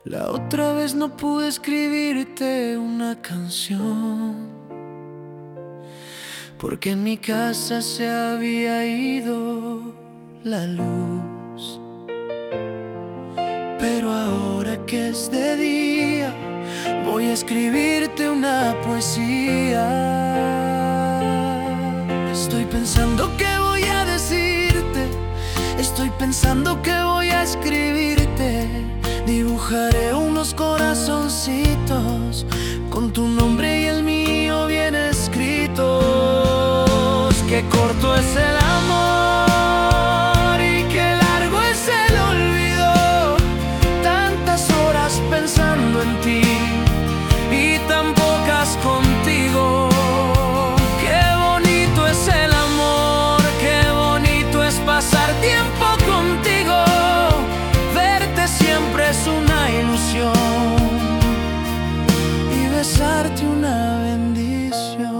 La otra vez no pude escribirte una canción, porque en mi casa se había ido la luz. Pero ahora que es de día, voy a escribirte una poesía. Estoy pensando qué voy a decirte, estoy pensando qué voy a escribirte. Dibujaré unos corazoncitos con tu nombre y el mío bien escritos. Qué corto es el amor y qué largo es el olvido. Tantas horas pensando en ti y tan pocas contigo. Qué bonito es el amor, qué bonito es pasar tiempo contigo. Verte siempre es una ilusión y besarte una bendición.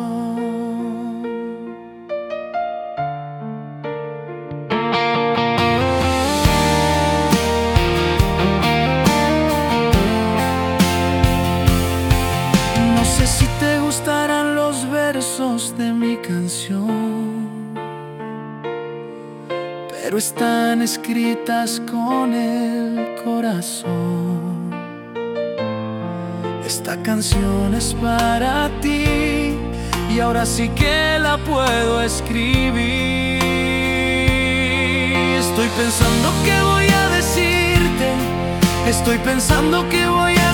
No sé si te gustarán los versos de mi canción, pero están escritas con el corazón. Esta canción es para ti y ahora sí que la puedo escribir. Estoy pensando qué voy a decirte, estoy pensando qué voy a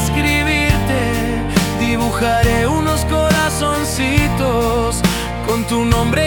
escribirte. Dibujaré unos corazoncitos con tu nombre